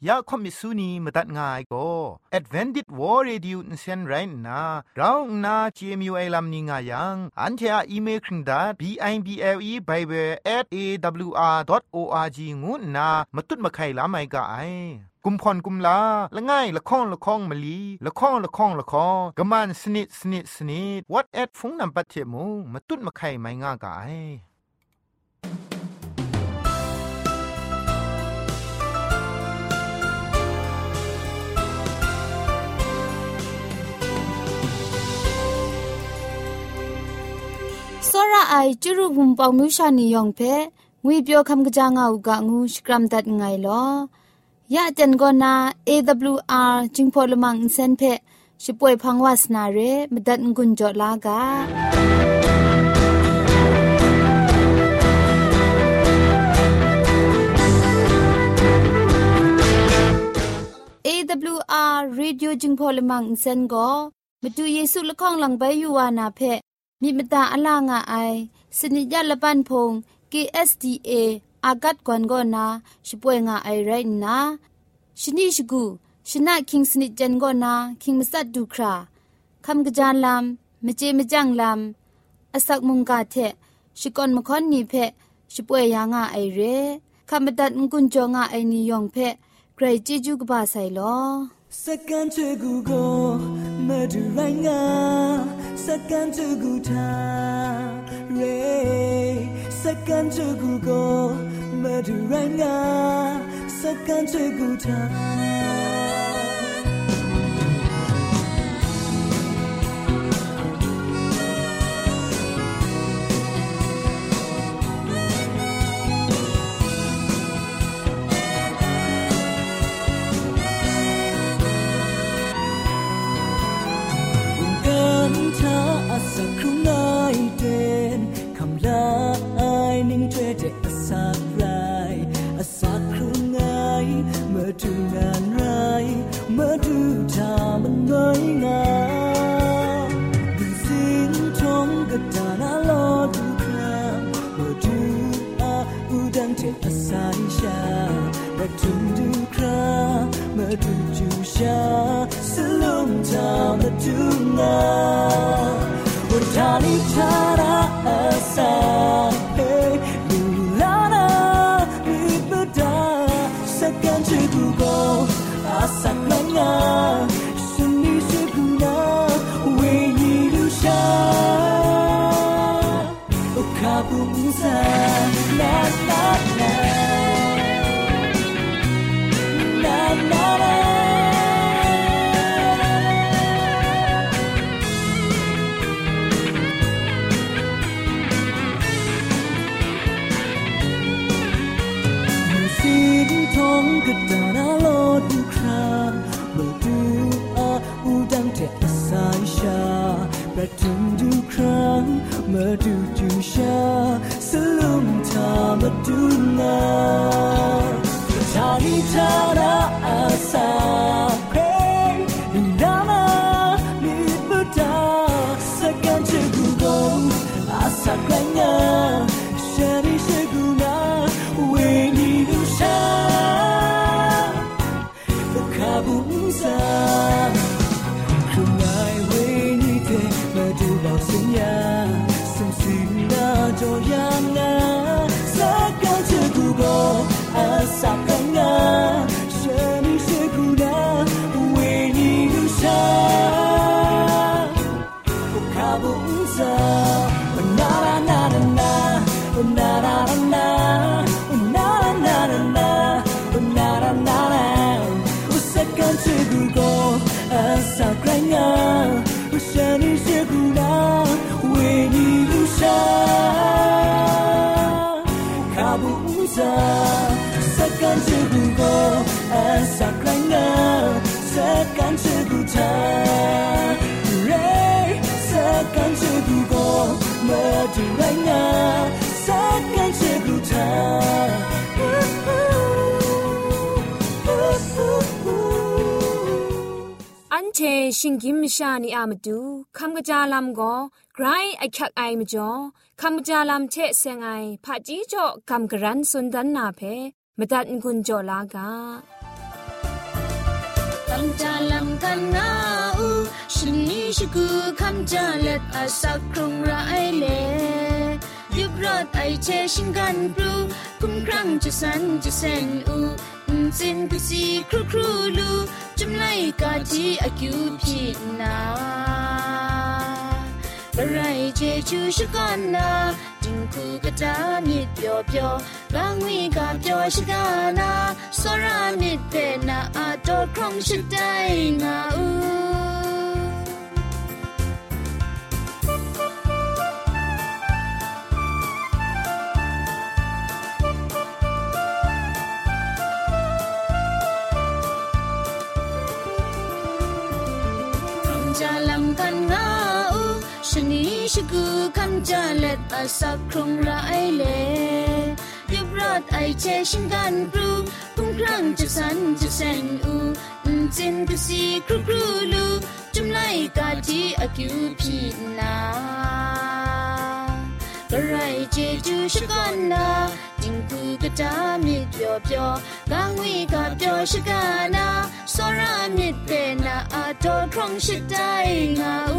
ยาคอมิสุนีมตัดง่ายก็ Advented War Radio นเซนไรนะเราหน้า CMU ไอลัมนิงายังอันเทออีเมลคิงดา bible@awr.org งูนะมาตุ้ดมาไข่ลาไม่กะไอกุมพรกุมลาละง่ายละข้องละข้องมะลีละข้องละข้องละข้องกะมันสนิดสนิดสนิด what at ฟงนำปัจเจมูมาตุ้ดมาไข่ไม่ง่ากะไอစောရအိုင်ကျရုဘုံပေါမြူရှာနေယောင်ဖဲငွေပြောခမ်ကကြငါဥကငူစကရမ်ဒတ်ငိုင်လောยะจันกอนา AWR จิงพอลมังอินเซนเพชิป่วยพังวาสนาเรมดัดงุนจอลากา AWR Radio จิงพอลมังอินเซนก็มาดูเยซูละข้องหลังใบยูวานาเพมีมตาอลางาไอสนิยะละปันพง KSDAอากัดกวนก็นาช่วยงาไอไรนะชนิชกูชนะคิงสนิจันก็นาคิงมัสัดดูคราคำกระจานลำมเจมจังลำอสักมุงกาเทชิกอนมคอนนีเพช่วยยางาไอเรคำบัดงกุนจงาไอนิยองเพใครจีจูกบาไซลอสักกันเธอกูก็มาดูไรงาสักกันเธอกูทาเรสักกันเธอกูก็มาดูไรงาสักกันเธอกูทาสักครู่ง่ายเด่นคำลาไอนิ่งเทเดอสักไรสักครู่ง่ายเมื่อดูงานไรเมื่อดูทามันน้อยงามดูสิ้นทงกระดานลอดูคราเมื่อดูอุดังเทอสายชาและถึงดูคราเมื่อดูจูชาสลุมทามาดูงาทานิทาราสาเฮลูลานามิบดาสักกันชื่อกูก็อาสักลังงาฉันนี่ชื่อกูนะเวนีลูชาโอคาบุญซานานานานานานากระดานลอดูคราเมื่อดูอุดังเทอสายชาประทุมดูครั้งเมื่อดูจูชาสลุมทามาดูงาทานิทาราสาเพลินดานามิบดาสักกันชื่อกูก็อาสักแรงงาฉันนี่ชื่อกูนะเวนีดูชาบุญซาคือไงเวนี่เธอมาดูบอกสัญญาส่งสิ่งน่าจอยามนาสักกันเธอกูก็อาสักกันงาฉันนี่เชื่อกูนะเวนี่ดูชาขาบุญซานานานานานานานานานานานากันชื่อกูก็อาสักแรงงาฉันนี่ชื่อกูนะเวนีลูชาขาบุญซาสักกันชื่อกูก็อาสักแรงงาสักกันชื่อกูทาเรสักกันชื่อกูก็มาดูแรงงาสักกันชื่อกูทาอันเชชิงกิมชานีอามาดูคำกระจาลำก็ไกรไอคักไอมาจ่อคำกระจาลำเชเซงไอผาจีจ่อคำกระรันสุนดันนาเพมาตัดกุญจ่อลากาำจาลำกันงาอูฉันนี้ชกูคำจาเล็ดอาสักครุงไรเลยุบรอดไอเชชิงกันปลูคุ้มครั้งจะสันจะเซนอูจินกุซีครูครูลูจุมไลกาจีอากิวพีนาบะไรเจจูชกันนาจิงคูกะตามิดเปียวเปียวบางวีกาเปียวชกานาสรามิดเปนาอาโตครองชไดงาอูกันงาอูชนีชกูคำจาเล็ดอาสักครุงไรเลยุบรอดไอเชชิงกันปลูคุ้มครั้งจะสันจะเซนอูจินกุซีครูครูลูจุมไลกาจีอากิวพีนาบะไรเจจูชกันนาจิงกูกะตามิดเปียวเปียวบางวีกาเปียวชกานาสรามิดเปนาอาโตครองชไดงาอู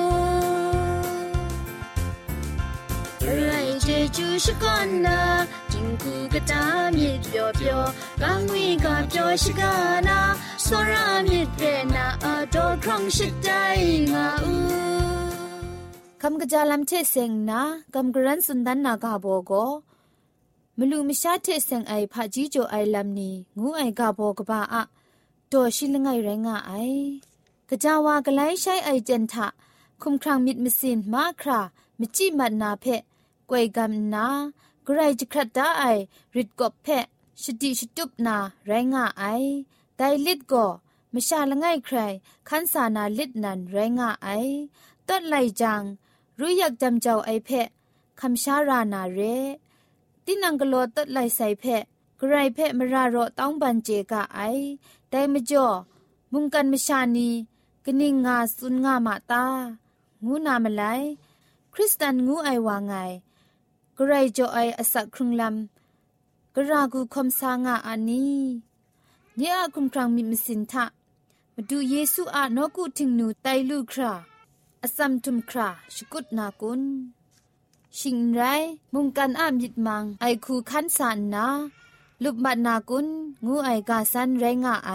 ไรเจจูชกันนาจิงกูกะตามิดเปียวเปียวบางวีกาเปียวชกานาสรามิดเปนาอาโตครองชไดงาอูคำกระจาลำเทเซงนะคำกรันสุนดันนากาโบโกมลูมชาเทเซงไอพาจีโจไอลำนี้งูไอกาโบกบ้าอะตัวชิลงไงแรงไอกระจาวากไลใช้ไอเจนทะคุมครังมิดมิสินมาครามิจิมัดนาเพะกวยกำนากรายจิครัดดาไอริดกบเพะชดิชตุบนาแรงไอไดลิดก็มชาละไงใครขันสานาลิดนันแรงไอต้นไหลจังรู้อยากจำเจ้าไอเพะคำชารานาเรตินังกโลตัดไหลใส่เพะกรายเพะมราโรต้องบันเจกะไอได้มจ่อมุงกันมชานีกนิงงาสุนงามาตางูนามไลคริสตันงูไอวางไงกรายจ่อไออสักครุงลำกรากูคมสางาอันนี้เยอะคุมครังมิมสินทะมาดูเยซูอานกูถึงนูไตลูคราอสัมทุมคราชกุดนากุนชิงไรมุงกันอามิดมังไอคูคันสานนาลุบบัดนากุนงูไอกาสันแรงไอ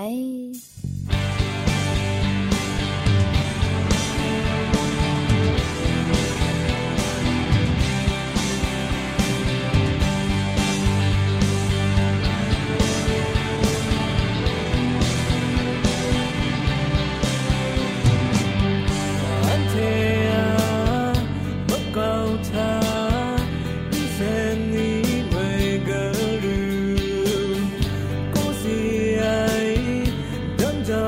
จ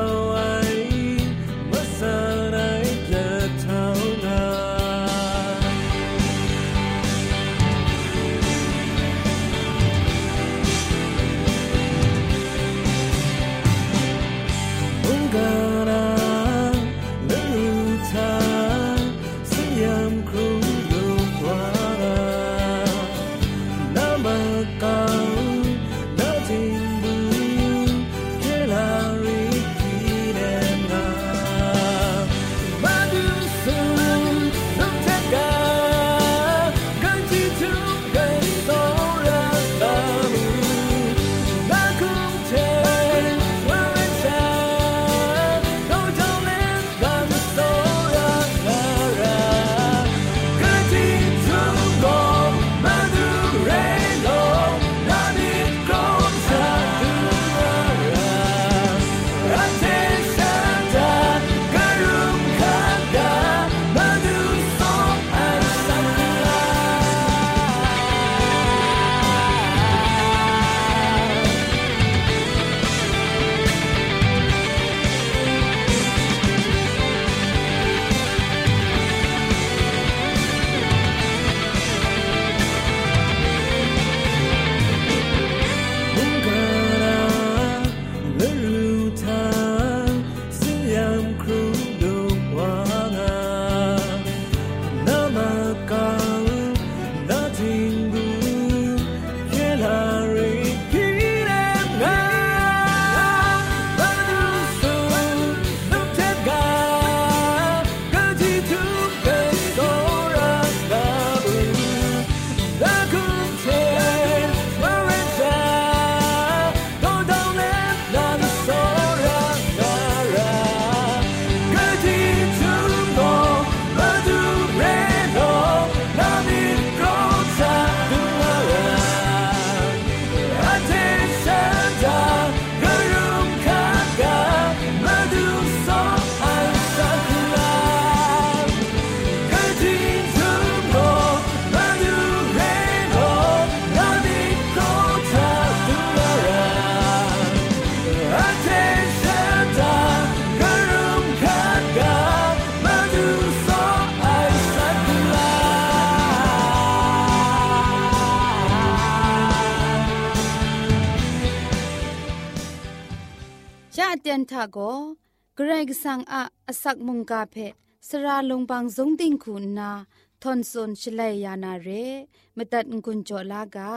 ชาเตียนทาโกเกรกสังอาสักมุงกาเพสระลงบางสงติงคุณนาทอนซนชลัยยานาเรมตัดกุญจลากา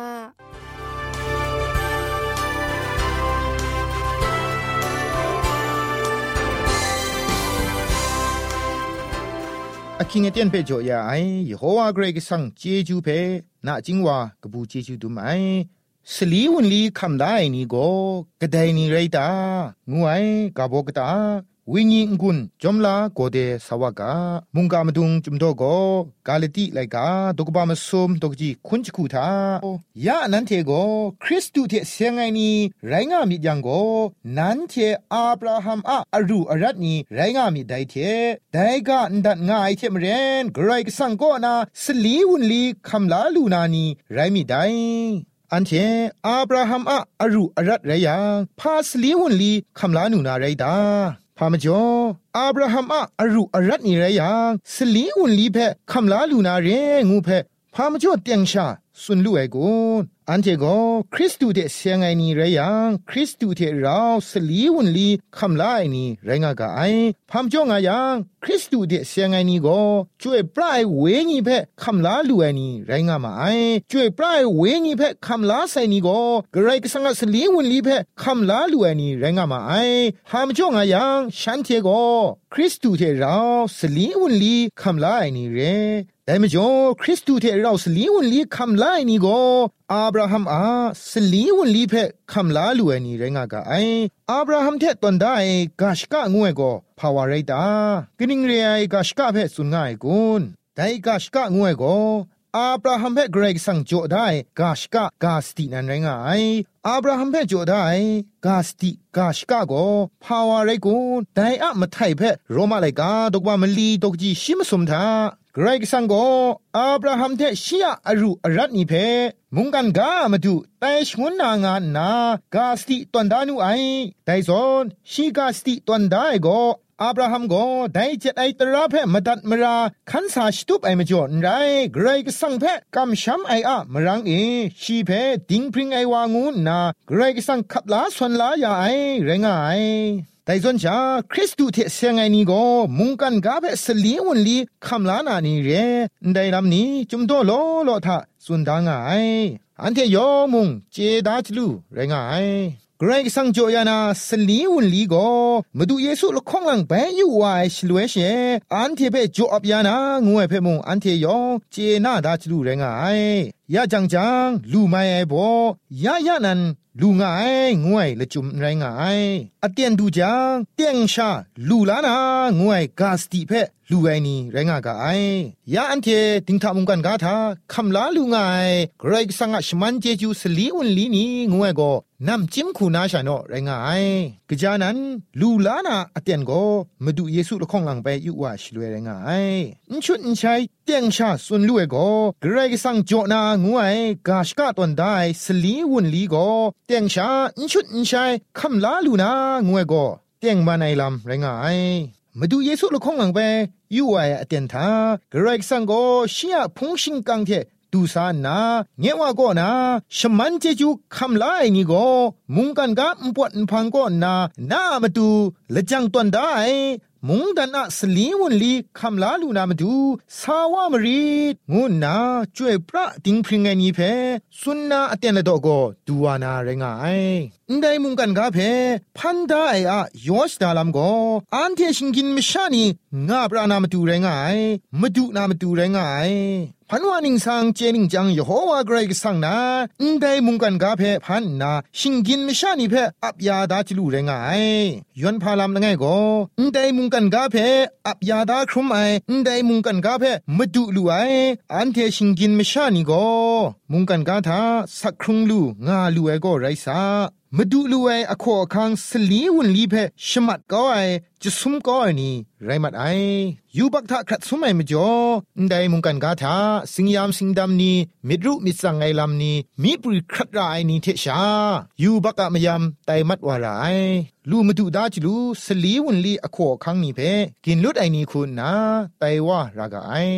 อคิงเตียนเปโจยาไอเยโฮวาเกรกสังเจจูเพนาจิงวากบูเจจูดุมไอสลีวันลีคำได้นี่ก็กระไดนี่ไรตางูไอกาบอกตาวิญญาณกุนจอมลาโกเดสวากามุงกามดุงจุมโตโกกาลติไลกาดกบามสมดกจีคุนจคูทายะนันเทโกคริสตุเทเสียงไงนี่ไรงามิยังโกนันเทอับราฮัมอะอรูอรัตนี่ไรงามิไดเทไดกาอันดัดง่ายเทมเรนไกรกสังโกนาสลีวันลีคำลาลูนานี่ไรมิไดอันเชอับราฮัมอะอรูอรัตไรยังพาสลีวันลีคำลานูนาไรดาพามจ่ออับราฮัมอะอรูอรัตนี่ไรยังสลีอุนลีเพคำลาลูนาเรงูเพพามจ่อเตียงชาสุนลุไอกุนอันเจโกคริสตูเดเสียงไงนี่ไรยังคริสตูเทเราสลีอุนลีคำลาไอนี่ไรงากาไอพามจ่องายังคริสตูเดเสียงไงนี่ก็ช่วยปลายเวงีเพคำลาลูไอนี่ไรงามาไอช่วยปลายเวงีเพคำลาไซนี่ก็กระไรก็สังสลีอุนลีเพคำลาลูไอนี่ไรงามาไอพามจ่องายังฉันเทโกคริสตูเทเราสลีอุนลีคำลาไอนี่เรแต่ไม่จบคริสต์เทเราสลีวันลีคำลาไอนี่ก็อับราฮัมสลีวันลีเพคำลาลูไอนี่ไรงากาไออับราฮัมเทตอนได้กาชกะงวยก็ภาวะไรตากนิ่งเรียกาชกะเพสุนง่ายกุนแต่กาชกะงวยก็อับราฮัมเพเกรกสังโจได้กาชกะกาสตินันไรงายอับราฮัมเพโจได้กาสติกาชกะก็ภาวะไรกุนแต่อะมาไทยเพโรมาไลกาดอกว่ามลีดอกจีชิมสมทาเกรกสังโกอับราฮัมเทชิยาอรูอรัตนี่เพมุงกันกามาดูแต่ชงวนนางานนากาสติตอนดานูไอแต่ซอนชีกาสติตอนได้ก็อับราฮัมก็ได้เจ็ดไอตราเพมาดัดมราขันสาชตุบไอมาจอนไรเกรกสังเพกำช้ำไออะมรังเอชีเพดิงพริงไอวางูนาเกรกสังขับลาสวนลายาไอเรงไอแต่ส่วนชาคริสต์เทเสียงไงนี่ก็มุงกันกาเบสลีวันลีคำลานานี่เรได้ลำนี้จุมโตโลโลทาสุนดางไงอันเทยอมุงเจดาจลูเรงไงเกรกสังโจยานาสลีวันลีก็มาดูเยซูละข้องหลังไปอยู่วายชลวยเชอันเทเปโจอบยานางูเอเพมุงอันเทยอเจนาดาจลูเรงไงยาจังจังลูไม่ไอโบยายานันลูง่ายงวยละจุมไรงายอเตียนดูจังเตียงชาลูลานางวยกาสติเพลูไอนี่ไรงากาไอยาอันเทติงทามุงกันกาทาคำลาลูง่ายเกรกสังชมันเจจูสลีอุนลีนี่งวยก็นำจิ้มคูนาชาโนไรงายกะจานั้นลูลานาอเตียนก็มาดูเยซูละข้องหลังไปอยู่ว่าชลวยไรงายอินชุดอินชัยเตียงชาสุนลูเอก็เกรกสังโจนางวยกาชกะตอนได้สลีอุนลีก็เตียงชาอินชุดอินชัยคำลาลูนางวยก็เตียงบานไอลำไรงายมาดูเยซูละข้องหลังไปอยู่ว่าอเตียนทาเกรกสังก็เชียพงชิงกังเทดูซานาเงว่าก็นะชมันเจจูคำลาไอนี่ก็มุงกันกะปวดพังก็นามาดูละจังตอนได้มุงดันอะสลีวันลีคำลาลูนามาดูสาวามรีงูนาช่วยพระติงพริงไงนี่เพสุนนาอเตียนละดอกก็ดูวานาไรงายได้มุงกันกะเพพันได้อะยอสดาลัมก็อันเทชิงกินมชานีงาปรานามาดูไรงายมาดูนามาดูไรงายพันวานิงสังเจนิงจังยโฮวาเกรกสังนาได้มุงกันกาเพพันนาชิงกินมชานีเพอับยาดาจลูเรงายยอนพาลามละไงก็ได้มุงกันกาเพอับยาดาครุมไอได้มุงกันกาเพมดุลูไออันเทชิงกินมชานีก็มุงกันกาทาสักครุงลูงาลูไอก็ไรซามาดูลูไออโคคังสลีวันลีเพชมัดก็ไอจะซุมก็ไอนี่ไรมัดไอยูบักทะครัดซุมไอมจ่อได้มุงกันกาทาสิงยามสิงดำนี้มิดรุมิสังไอลำนี้มีปริครัดรายนี่เทชายูบักกะมยำไตมัดวาไรลูมาดูดาจลูสลีวันลีอโคคังนี่เพกินลุดไอนี่คุณนะไตว่ารากาไอ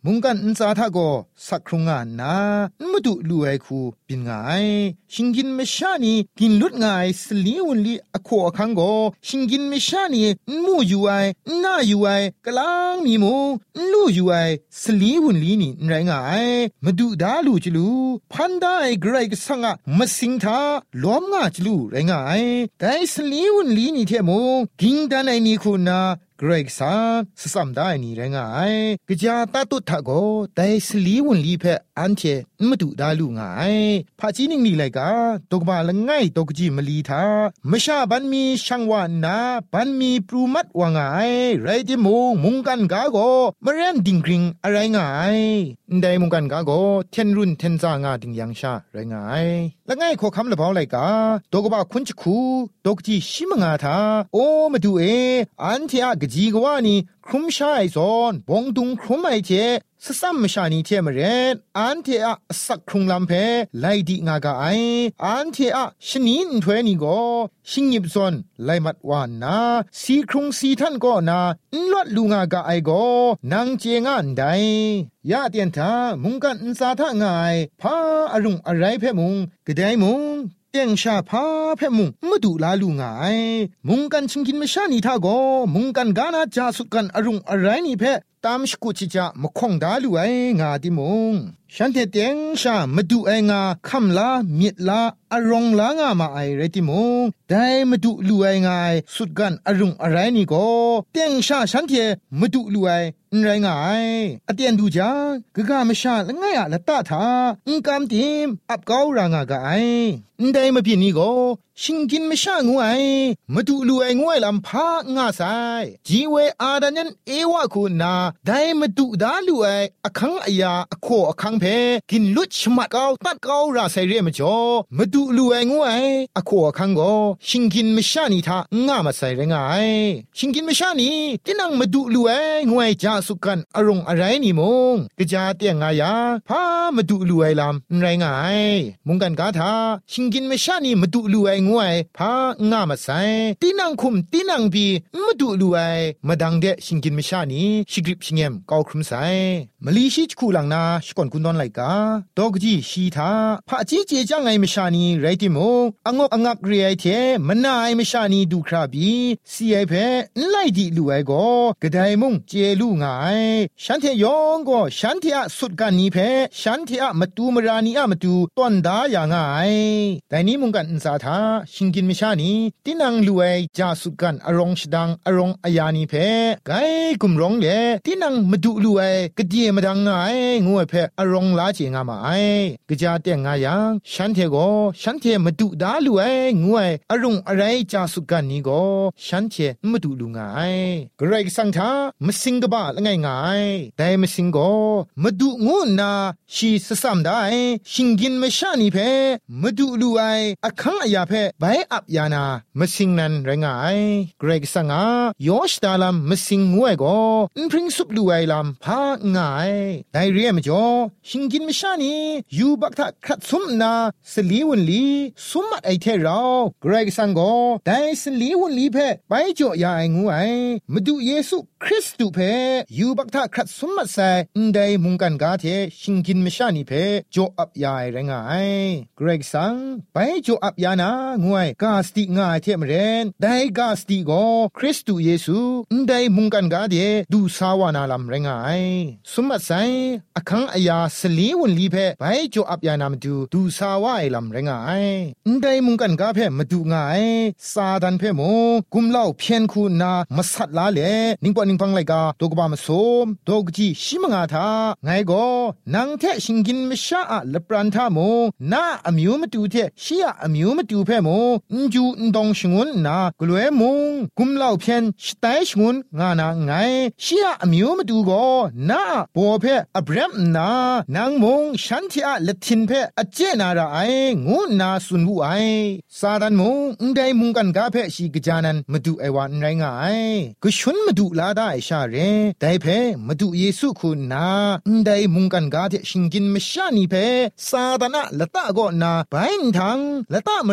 มุงกันอินซาทาโกสักครุงานนามาดูลูไอคูปินไงชิงกินไม่ชานีกินลุดไงสลีวันลีอโคอคังโกชิงกินไม่ชานีมูอยู่ไอน่าอยู่ไอกลางมีมูลู่อยู่ไอสลีวันลีนี่ไรไงมาดูดาลูจลูพันได้ไกรก็สังอะมาสิงทาล้อมงาจลูไรไงแต่สลีวันลีนี่เทมูกิงดานไอนี่คุณนาเกรกซาสซัมได้นี่แรงไงกะจาตาตุทะโกแต่สลีวนลีเพอันเชมาดูดาลูไงพาจีนิงนี่ไลกาตกบาละไงตกจีมลีทามะชาบันมีช่างวานาบันมีปรูมัดว่าไงไรติมงมุงกันกาโกมะเรนดิงกริงอะไรไงได้มุงกันกาโกเทนรุนเทนซางาดิงยังชาไรไงละไงขอคำละเบาไลกาตกบาคุณจคูตกจีชิมงาทาโอมาดูอันเทอะจีกว่านี่ครุมชายซอนบงดุงครุมไอเจสซัมมชานีเทมเรนอันเทอะสักครุงลำเพไลดีงากาไออันเทอะชนินถวยนี่ก็ชิงยิบซอนไลมัดวานนาสีครุงสีท่านก็นาลวดลุงากาไอก็นางเจงอันใดยาเตียนทามุงกันอินซาทะงายพาอรุงอะไรเพมุงกะไดมุงเตียงชาพาเพมุงมาดูลาลูงายมุงกันชิงกินไม่ชานีทาโกมุงกันกานาจาสุกันอรุงอะไรนี่เพตามสกุจิจามคงดาลูไองาดิมุงฉันเตียงชามาดูไองาคำลามิดลาอรองลางามาไอเรติมุงได้มาดูลูไองายสุดกันอรุงอะไรนี่ก็เตียงชาฉันเทมาดูลูไอไรไงอเตียนดูจากะกะมะชาละไงอะละตะทาอุกามติมอับกาวรางากะไอได้มาพี่นี่ก็ชิงกินมะชางวยมาดูลูไองวยลำพางาไซจีเวอาดันยันเอวะคูนาได้มาดูดาลูไออคังอะยาอโคอคังเพกินลุดชมัดกาวตัดกาวราไซเรมจ่อมาดูลูไองวยอโคอคังก็ชิงกินมะชานี่ทางามาไซเรงไงชิงกินมะชานี่ตินังมาดูลูไองวยจาสุกันอารมณ์อะไรนี่มงกะจาเตียงงายาพามาดูลูไอลำไรไงมงกันกาทาชิงกินมะชานี่มาดูลูไองวยพางามาไซตินังคุมตินังบีมาดูลูไอมาดังเดชิงกินมะชานี่ชิกริบชิงเอ็มกาวครุมไซมลีชิจคูลังนาชกอนกุนดอนไลกาดอกจีชีทาพาจีเจจังไงมะชานี่ไรติมงองอกอักเรียเทมนายมะชานี่ดูคราบีซีไอเพไลดีลูไอโกกะไดมงเจลูงายฉันเทยองก็ฉันเทอะสุดกันนี้เพฉันเทอะมาตูมรานีอะมาตูตอนดาอย่างไงแต่นี้มุงกันอินสาทาชิงกินมิชานีตินังลูไอจาสุดกันอรองชดังอรองอายานีเพไกกุมร้องเลตินังมาดูลูไอกะเดียมาดังไงงวยเพอรองลาเจงามาไอกะจาเตียงงายังฉันเทก็ฉันเทมาดูดาลูไองวยอรองอะไรจาสุดกันนี้ก็ฉันเทมาดูลูไงกระไรสังทามสิงกบะละไงไงแต่มสิงก็มาดูงูนาชีสซัมได้ชิงกินไม่ชานีเพมาดูลูไออคังอายาเพไปอับยานามาสิงนั้นไรงายเกรกสังอายอชตาลัมมาสิงงวยก็พริ้งสุบลูไอลัมพางายได้เรียมจ่อชิงกินไม่ชานียูบักทักขัดสมนาสลีวันลีสมมัดไอเทเราเกรกสังก็ได้สลีวันลีเพไปจ่อยาไองวยมาดูเยซูคริสต์เพยูบักทักขัดสมมัดไซได้มุงกันกาเทชิงกินไม่ชานีเพจ่ออับยาไรงายเกรกสังไปจ่ออับยานางวยกาสติงายเทมเรนได้กาสติก็คริสต์เยซูได้มุงกันกาเดดูสาวานาลัมไรงายสมมัดไซอคังอายาสลีวันลีเพไปจ่ออับยานามดูสาวาไอลัมไรงายได้มุงกันกาเพมาดูง่ายซาดันเพโมกุมเล่าเพียนคูนามาสัดลาเลนิงปอนิงพังไลกาตกบามาโสมตกจีชิมงาทาไงก็นางเทชิงกินไม่ชาอะละปรันทาโมนาอมิวมาดูเทชียอมิวมาดูเพโมจูดองชงุนนากลวยมงกุมเล่าเพียนสไตชงุนงานาไงชียอมิวมาดูก็นาปอเพอับรมนานางมงฉันที่อะละทินเพอเจนาราไองูนาสุนบุไอซาดันมงได้มุงกันกาเพชีกจานันมาดูไอวันไรงายก็ชนมาดูลาได้ชาเรได้เพมาดูเยซูคุณนาได้มุงกันกาเทชิงกินมชานีเพซาดานะละตะก็นาไปทังละตะมรี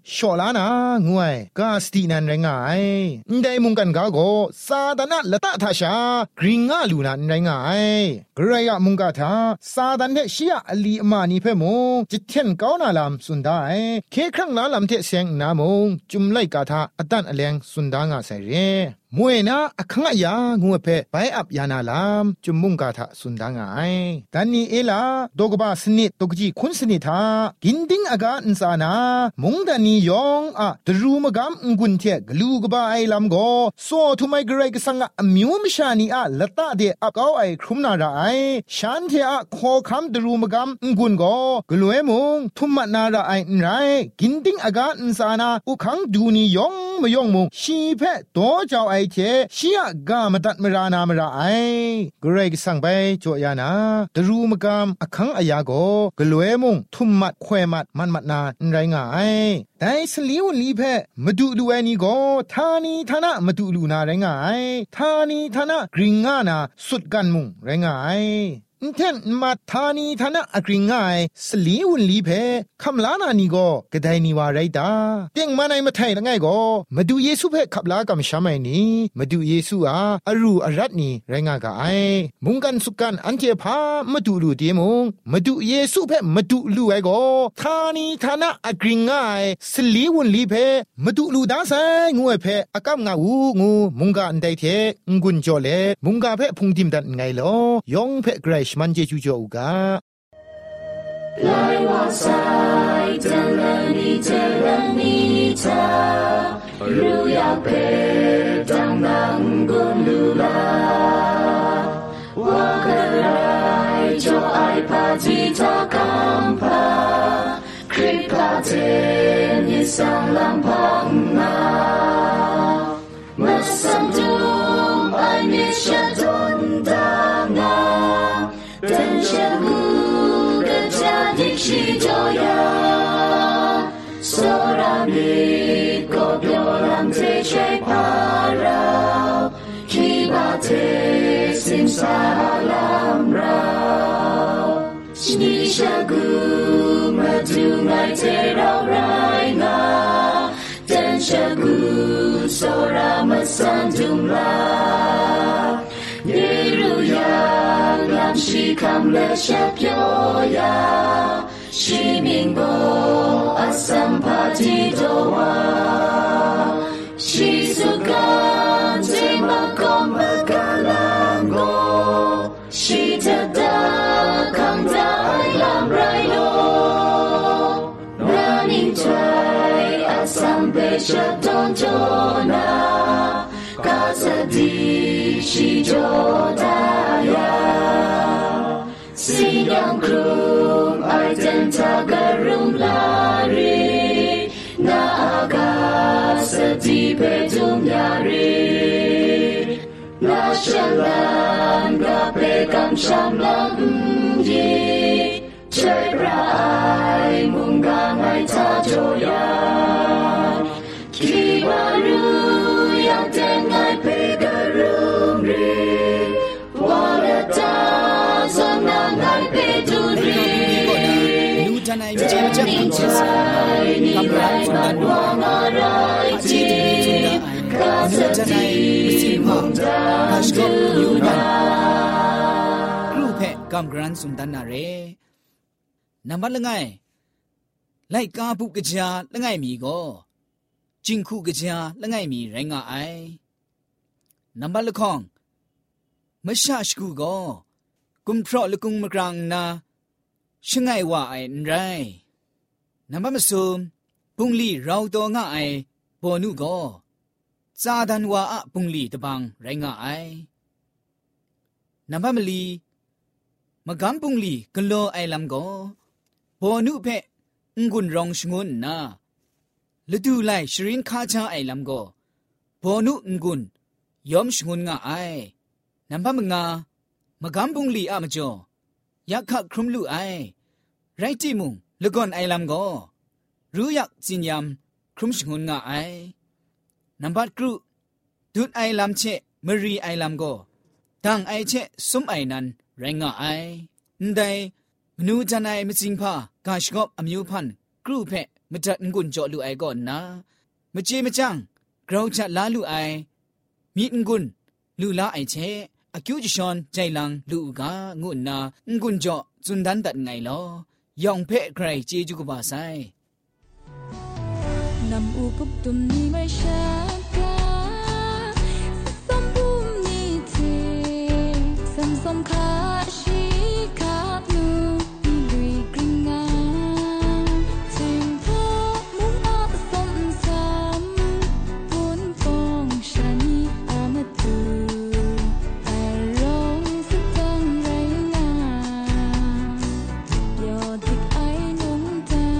ชอลานางวยกาสตินันไรงายได้มุงกันกาโกซาตานะละตะทาชากริงงาลูนันไรงายกระยะมุงกาทาซาตันเทชิยะอลีอมานีเพ่มงจิตเทนก้าวนาลามสุนได้เคครั้งนาลามเทเสียงนามงจุมไลกาทาอตันอเลงสุนดางาใส่เรมวยนะอคังอะยางูเพ่ไปอับยานาลามจุมมุงกาทาสุนดางายตันนี้เอลาดกบาสนิดตกจีคุณสนิทากินดิ้งอากาอินสานามุงดานียองอะดรูมกามงุนเทกลูกบาไอลามโกโซทุไมเกรกสังอะมิวมิชานีอะละตะเดอับก้าวไอครุมนาราไอฉันเทอะขอคำดรูมกามงุนโกกลวยมุงทุมมานาราไอไรกินดิ้งอากาอินสานาอุคังดูนียองมยองมุงชีเพโตเจ้าไอเทชียกามตัดมรานามราไอกรกสังไปจ่อยานาดรูมกามอคังอายาโกกลวยมุงทุมมัดแควมัดมันมัดนาไรงายแต่สลีวลีเพมาดูดูไอนี่โกทานีทานะมาดูลูนาไรงายทานีทานะกริงงานาสุดกันมุงไรงายเทนมาทานีทานะอกริงง่ายสลีวุนลีเพคำลานานีก็กระไดนีวาไรตาเตียงมาในมาไทยละไงก็มาดูเยซูเพขับลากำชาไม่นี้มาดูเยซูอาอรูอรัตนีไรงากาไอมุงกันสุกันอันเจพามาดูลูดีมุงมาดูเยซูเพมาดูลูไอก็ทานีทานะอกริงง่ายสลีวุนลีเพมาดูลูดาไซงูเพอากำงาอูงูมุงกาอันไดเทงุนจอเลมุงกาเพพุงทิมดันไงลอยองเพไกรมันเจจูโจอูกาไลวาไซเจริญนิทารู้อยากเป็นดังนังกุนลูลาว่ากระไรโจไอพาจิตาคัมพาคริปาเทนิสังลำพังนามาสัมดุมไอมิชะดนดางา等下古个家的西周呀，索拉米个漂亮在吹爬绕，去把这心沙浪绕，你下古么就爱在绕来啊，等下古索拉么三中啦，耶路亚。西康了下飘呀，西明波阿三帕提多哇，西苏干在马公马卡兰果，西特达康在兰ไรโลนานิงใจ阿三贝ชะตอนโจนากาสดี西โจดายาSiang krum ai tenta garum lari na aga seti petum yari na shalan ga pekam shamlam yi chai rai mungang ai ta joya kiwaru yang tengai pegarum ri walata Janai macam Manchester, kamera sundan dua, hati tuni sundan, janai mesin mata, kashkop yudan, rupe kamera sundan nare, nampak lengai, lai kapu kerja lengai mi go, jingku kerja lengai mi renga ai, nampak lekong, masyashku go, kumprok lekung mekrang na. ช่างไงว่าไอ้ไรน้ำมันสูมปุงลีเราตัวง่ายปอนุก็ซาดันว่าปุงลีตะบังไรง่ายน้ำมันลีมากำปุงลีกันโลไอ้ลำก็ปอนุเพงกุนรองชงุนนะฤดูไล่ชรินข้าช้าไอ้ลำก็ปอนุงกุนยอมชงุนง่ายน้ำมันงามากำปุงลีมาจ่อยักขักครุมลู่ไอไรจีมุงละก่อนไอลำก็รู้ยักจินยำครุมชงุนงาไอนับบัดกรุดูดไอลำเชะมรีไอลำก็ดังไอเชะสมไอนันแรงงาไอได้มนูจันไอมจิงพากาชกอบอมิวพันกรุเพมจัดงุนจ่อลูไอก่อนนะมเจมจังเราจะลาลูไอมีงุนลูลาไอเชอคิวจิชอนใจลังลูกางุนนางุนจ่อจุนดันตัดไงลอยองเพ่ใครเจจูกบาไซนำอุปตุมนี้ไม่ชากาสมบุมนี้เทสัมสมคาชีคานูอีลุยกริงงาจึงพบมุงอาสมสามบุญฟองชานีอามาตูอารมณ์สุดจังไรงายอดิกไอนงตา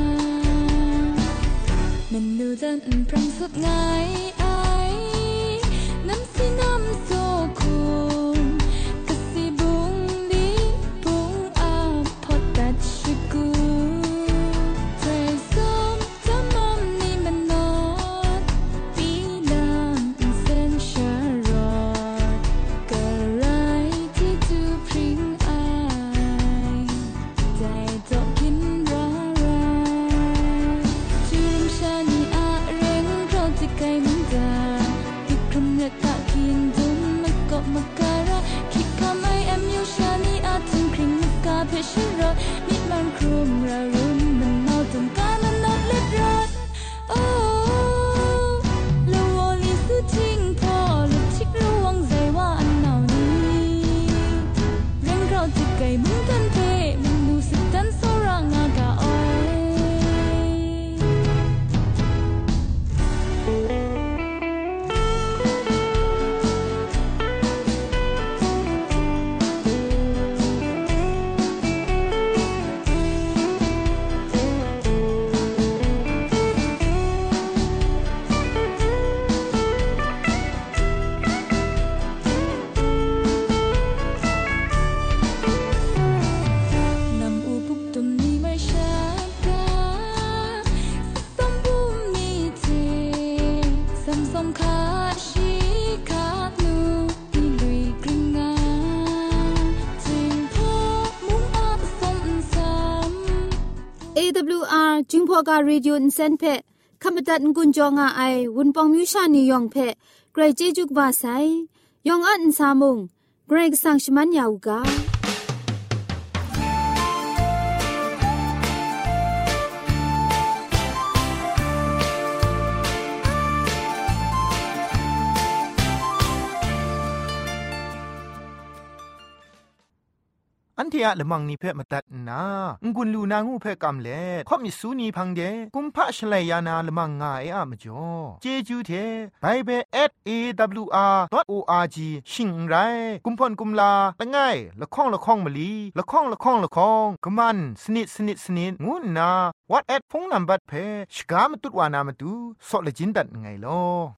มันดูจันพรังสุดง่ายไอน้ำสีน้ำโซคูกะสีบุงดีบุงอาพอตัดชิกูใจส้มจำมั่มนี่มันนอดปีดำอินเซนชารอดกะไรที่จูพริ้งไอใจจอกกินราจูรมชานีอาเร่งเราจะไกลมันดาติดคำเงตะเคียนดุมมะกอบมะการะคิดคำไอแอมยูชานีอาถึงคริงมะกาเพชรรอมิดมันครุมระรุมมันเมาจนกามันนดเล็ดรอดโอ้ละวอลีสุทิ้งพอลุทิกระวังใจว่าอันเหนานี้เร่งเราจะไกลมึงกันเพมึงดูสิตันโซรางากาอ้อยนำอุปตุมนี้ไม่ชากาสมบุมนี้เทสัมสมคาชีคานูอีลุยกริงงาจึงพบมุงอาสมสาม AWR จึงพอกา Radio Insen เพขมตัดงุนจองอาไอวุนปองมิวชานียองเพไกรเจจุกบาไซยองอันซามุงไกรกสังชมันยาวกาอันเทียละมังนิเพ่มาตัดนางุนลูนางูเพ่กำเล่ข่อมิสูนีพังเดกุมพะชเลยานาละมังงาเออะมจ่อเจจูเทไปเบ@awr.org ชิงไรกุมพ่นกุมลาละง่ายละข้องละข้องมะลีละข้องละข้องละข้องกะมันสนิดสนิดสนิดงูนา WhatsApp พงนัมบัดเพ่ชกามตุดวานามตุซอเลจินดัดไงลอ